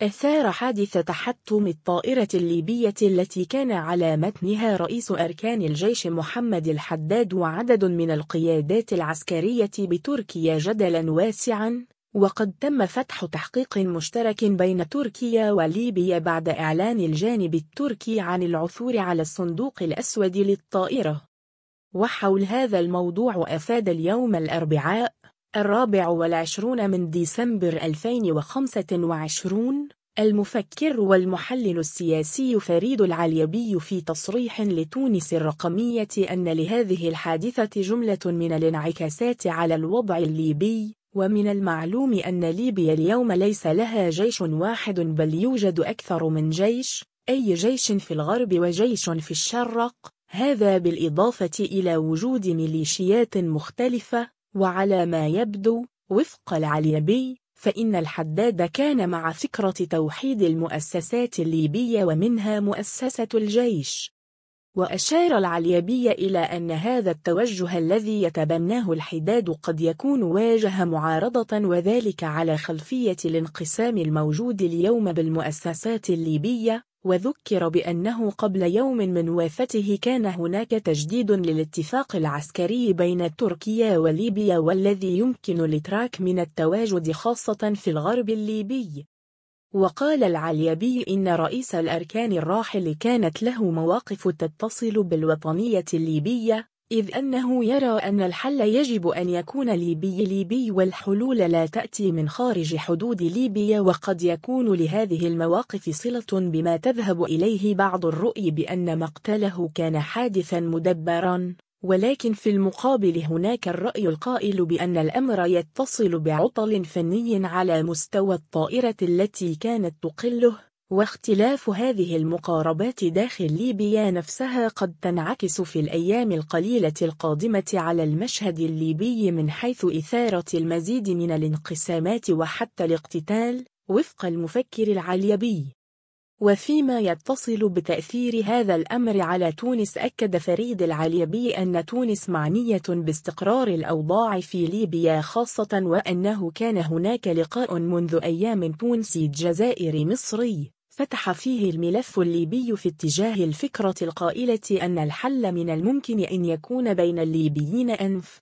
أثار حادث تحطم الطائرة الليبية التي كان على متنها رئيس أركان الجيش محمد الحداد وعدد من القيادات العسكرية بتركيا جدلا واسعا، وقد تم فتح تحقيق مشترك بين تركيا وليبيا بعد إعلان الجانب التركي عن العثور على الصندوق الأسود للطائرة. وحول هذا الموضوع أفاد اليوم الأربعاء 24 من ديسمبر 2025 المفكر والمحلل السياسي فريد العليبي في تصريح لتونس الرقمية أن لهذه الحادثة جملة من الانعكاسات على الوضع الليبي، ومن المعلوم أن ليبيا اليوم ليس لها جيش واحد بل يوجد أكثر من جيش، أي جيش في الغرب وجيش في الشرق، هذا بالإضافة إلى وجود ميليشيات مختلفة. وعلى ما يبدو وفق العليبي فإن الحداد كان مع فكرة توحيد المؤسسات الليبية ومنها مؤسسة الجيش. وأشار العليبي إلى أن هذا التوجه الذي يتبناه الحداد قد يكون واجه معارضة، وذلك على خلفية الانقسام الموجود اليوم بالمؤسسات الليبية. وذكر بأنه قبل يوم من وفاته كان هناك تجديد للاتفاق العسكري بين تركيا وليبيا والذي يمكن الإتراك من التواجد خاصة في الغرب الليبي. وقال العليبي إن رئيس الأركان الراحل كانت له مواقف تتصل بالوطنية الليبية، إذ أنه يرى أن الحل يجب أن يكون ليبي والحلول لا تأتي من خارج حدود ليبيا. وقد يكون لهذه المواقف صلة بما تذهب إليه بعض الرؤي بأن مقتله كان حادثا مدبرا، ولكن في المقابل هناك الرأي القائل بأن الأمر يتصل بعطل فني على مستوى الطائرة التي كانت تقله. واختلاف هذه المقاربات داخل ليبيا نفسها قد تنعكس في الأيام القليلة القادمة على المشهد الليبي من حيث إثارة المزيد من الانقسامات وحتى الاقتتال، وفق المفكر العليبي. وفيما يتصل بتأثير هذا الأمر على تونس، أكد فريد العليبي أن تونس معنية باستقرار الأوضاع في ليبيا خاصة، وأنه كان هناك لقاء منذ أيام تونسي جزائري مصري فتح فيه الملف الليبي في اتجاه الفكرة القائلة أن الحل من الممكن أن يكون بين الليبيين أنف